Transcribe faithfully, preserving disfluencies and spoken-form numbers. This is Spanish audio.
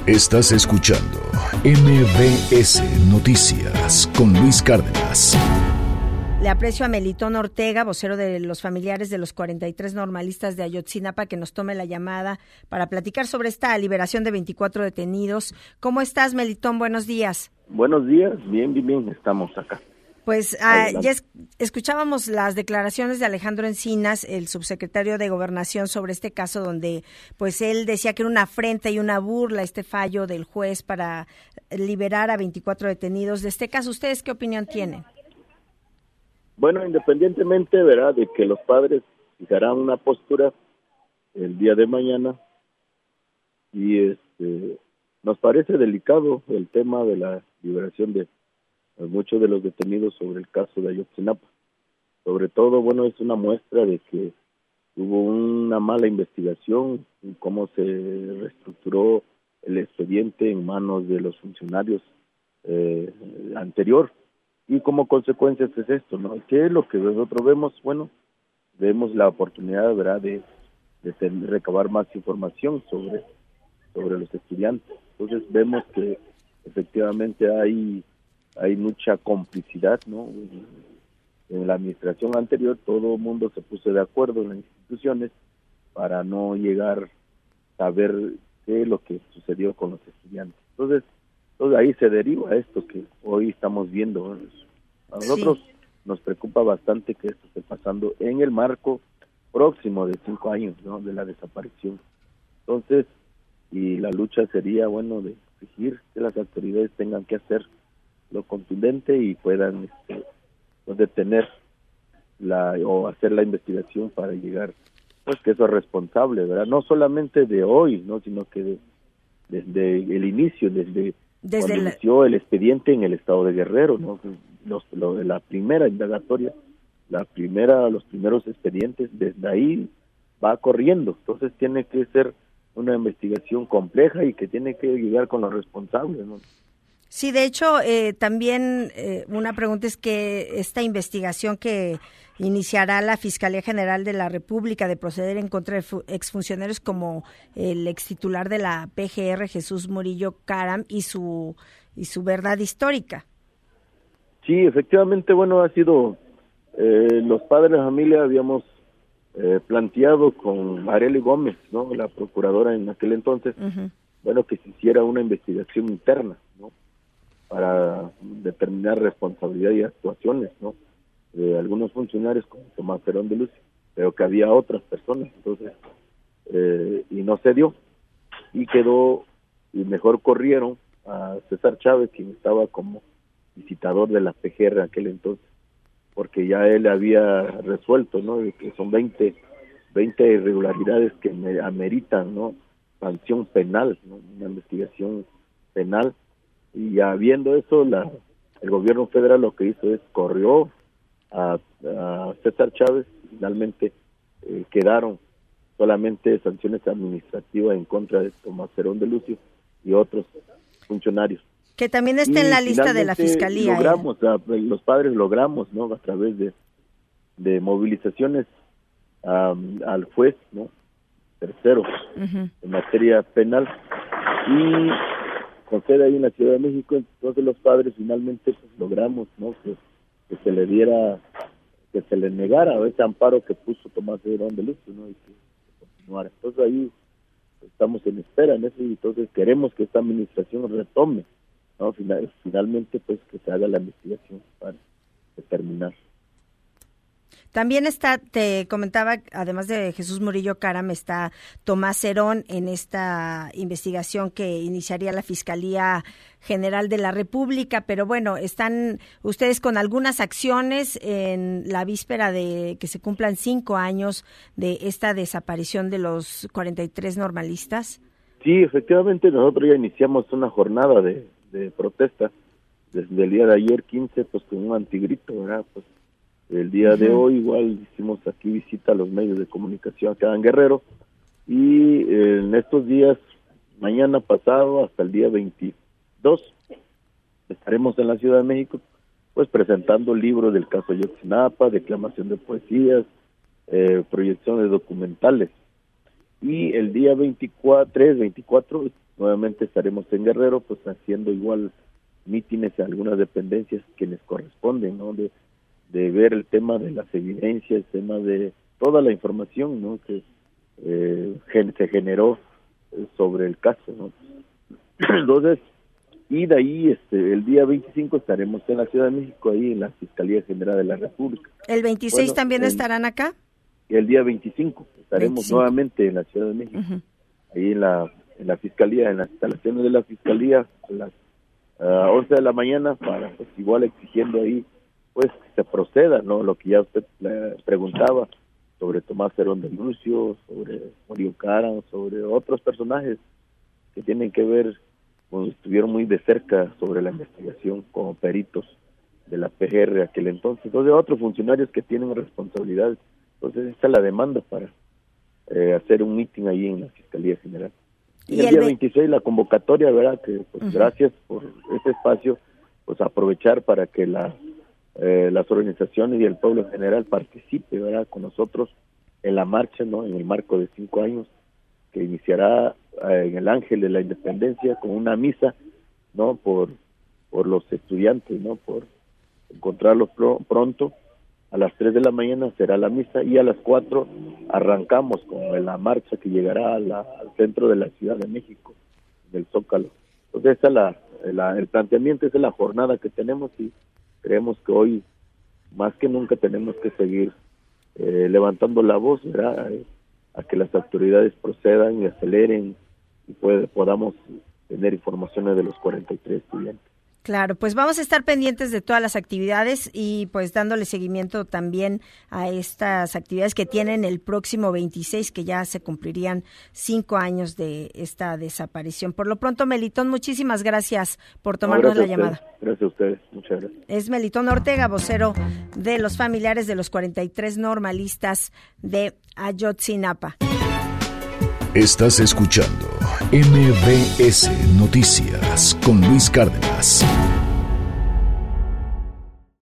Estás escuchando M B S Noticias con Luis Cárdenas. Le aprecio a Melitón Ortega, vocero de los familiares de los cuarenta y tres normalistas de Ayotzinapa, que nos tome la llamada para platicar sobre esta liberación de veinticuatro detenidos. ¿Cómo estás, Melitón? Buenos días. Buenos días, bien, bien, bien, estamos acá. Pues ah, ya es, escuchábamos las declaraciones de Alejandro Encinas, el subsecretario de Gobernación, sobre este caso donde pues él decía que era una afrenta y una burla este fallo del juez para liberar a veinticuatro detenidos. De este caso, ¿ustedes qué opinión tienen? Bueno, independientemente, ¿verdad?, de que los padres fijarán una postura el día de mañana, y este nos parece delicado el tema de la liberación de muchos de los detenidos sobre el caso de Ayotzinapa. Sobre todo, bueno, es una muestra de que hubo una mala investigación, cómo se reestructuró el expediente en manos de los funcionarios eh, anterior, y como consecuencia es esto, ¿no? ¿Qué es lo que nosotros vemos? Bueno, vemos la oportunidad, ¿verdad?, de, de tener, recabar más información sobre, sobre los estudiantes. Entonces vemos que efectivamente hay hay mucha complicidad, ¿no? En la administración anterior todo el mundo se puso de acuerdo en las instituciones para no llegar a ver qué es lo que sucedió con los estudiantes. Entonces, entonces ahí se deriva esto que hoy estamos viendo. A nosotros sí nos preocupa bastante que esto esté pasando en el marco próximo de cinco años, ¿no?, de la desaparición. Entonces, y la lucha sería, bueno, de exigir que las autoridades tengan que hacer lo contundente y puedan este, pues detener la o hacer la investigación para llegar, pues que eso es responsable, ¿verdad? No solamente de hoy, no, sino que de, desde el inicio, desde, desde cuando la... inició el expediente en el estado de Guerrero, ¿no? Los, lo de la primera indagatoria, la primera, los primeros expedientes, desde ahí va corriendo. Entonces tiene que ser una investigación compleja y que tiene que llegar con los responsables, ¿no? Sí, de hecho, eh, también eh, una pregunta es que esta investigación que iniciará la Fiscalía General de la República de proceder en contra de fu- exfuncionarios como el extitular de la P G R, Jesús Murillo Caram, y su y su verdad histórica. Sí, efectivamente, bueno, ha sido, eh, los padres de familia habíamos eh, planteado con Arely Gómez, ¿no?, la procuradora en aquel entonces, uh-huh. bueno, que se hiciera una investigación interna, ¿no?, para determinar responsabilidad y actuaciones, ¿no?, de algunos funcionarios como Tomás Herón de Lucio, pero que había otras personas, entonces, eh, y no se dio, y quedó, y mejor corrieron a César Chávez, quien estaba como visitador de la P G R en aquel entonces, porque ya él había resuelto, ¿no?, de que son veinte, veinte irregularidades que me ameritan, ¿no?, sanción penal, ¿no?, una investigación penal. Y ya viendo eso, la, el gobierno federal lo que hizo es corrió a, a César Chávez. Finalmente eh, quedaron solamente sanciones administrativas en contra de Tomás Herón de Lucio y otros funcionarios. Que también está y en la lista de la Fiscalía. Logramos, eh. a, los padres logramos, ¿no?, a través de, de movilizaciones um, al juez, ¿no?, tercero, uh-huh. en materia penal, y con sede ahí en la Ciudad de México. Entonces los padres finalmente pues logramos, ¿no?, que, que se le diera, que se le negara ese amparo que puso Tomás Herón de Lucio, ¿no?, y que, que continuara. Entonces ahí estamos en espera en eso, y entonces queremos que esta administración retome, ¿no?, Final, finalmente pues que se haga la investigación para determinar. También está, te comentaba, además de Jesús Murillo Caram, está Tomás Herón en esta investigación que iniciaría la Fiscalía General de la República, pero bueno, están ustedes con algunas acciones en la víspera de que se cumplan cinco años de esta desaparición de los cuarenta y tres normalistas. Sí, efectivamente, nosotros ya iniciamos una jornada de, de protesta desde el día de ayer, quince, pues con un antigrito, ¿verdad?, pues el día uh-huh. de hoy igual hicimos aquí visita a los medios de comunicación acá en Guerrero, y eh, en estos días, mañana pasado hasta el día veintidós, estaremos en la Ciudad de México, pues presentando libros del caso Ayotzinapa, declamación de poesías, eh, proyecciones documentales. Y el día veinticuatro, veinticuatro, nuevamente estaremos en Guerrero, pues haciendo igual mítines a algunas dependencias que les corresponden, ¿no? De, de ver el tema de las evidencias, el tema de toda la información, ¿no? Que eh, gen, se generó sobre el caso, ¿no? Entonces, y de ahí este el día veinticinco estaremos en la Ciudad de México, ahí en la Fiscalía General de la República. ¿El veintiséis bueno, también el, estarán acá? El día veinticinco estaremos veinticinco. Nuevamente en la Ciudad de México, uh-huh. ahí en la en la Fiscalía, en las instalaciones de la Fiscalía, a las uh, once de la mañana, para pues igual exigiendo ahí pues que se proceda, ¿no? Lo que ya usted le preguntaba sobre Tomás Herón de Lucio, sobre Murillo Karam, sobre otros personajes que tienen que ver, pues, estuvieron muy de cerca sobre la investigación como peritos de la P G R aquel entonces, entonces otros funcionarios que tienen responsabilidades. Entonces esta es la demanda para eh, hacer un mitin ahí en la Fiscalía General. Y, y el día veintiséis la convocatoria, ¿verdad? Que pues uh-huh. gracias por este espacio, pues aprovechar para que la eh, las organizaciones y el pueblo en general participe, ¿verdad? Con nosotros en la marcha, ¿no? En el marco de cinco años, que iniciará eh, en el Ángel de la Independencia con una misa, ¿no? Por por los estudiantes, ¿no? Por encontrarlos pr- pronto. A las tres de la mañana será la misa y a las cuatro arrancamos con la marcha que llegará a la, al centro de la Ciudad de México, del Zócalo. Entonces, esa es la, la, el planteamiento, esa es la jornada que tenemos y creemos que hoy, más que nunca, tenemos que seguir eh, levantando la voz, ¿verdad? Eh, a que las autoridades procedan y aceleren y puede, podamos tener informaciones de los cuarenta y tres estudiantes. Claro, pues vamos a estar pendientes de todas las actividades y pues dándole seguimiento también a estas actividades que tienen el próximo veintiséis, que ya se cumplirían cinco años de esta desaparición. Por lo pronto, Melitón, muchísimas gracias por tomarnos no, la llamada. Gracias a ustedes, muchas gracias. Es Melitón Ortega, vocero de los familiares de los cuarenta y tres normalistas de Ayotzinapa. Estás escuchando M B S Noticias con Luis Cárdenas.